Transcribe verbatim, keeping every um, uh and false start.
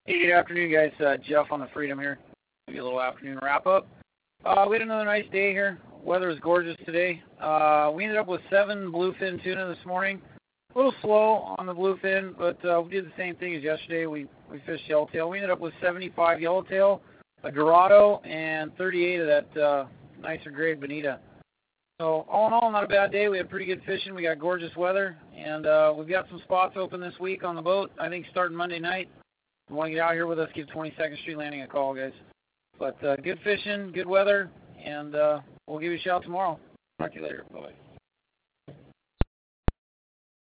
Hey, good afternoon, guys. Uh, Jeff on the Freedom here. Give you a little afternoon wrap-up. Uh, we had another nice day here. Weather is gorgeous today. Uh, we ended up with seven bluefin tuna this morning. A little slow on the bluefin, but uh, we did the same thing as yesterday. We, we fished yellowtail. We ended up with seventy-five yellowtail, a dorado, and thirty-eight of that uh, nicer grade bonita. So all in all, not a bad day. We had pretty good fishing. We got gorgeous weather, and uh, we've got some spots open this week on the boat. I think starting Monday night. If you want to get out here with us, give twenty-second Street Landing a call, guys. But uh, good fishing, good weather, and uh, we'll give you a shout tomorrow. Talk to you later. Bye-bye.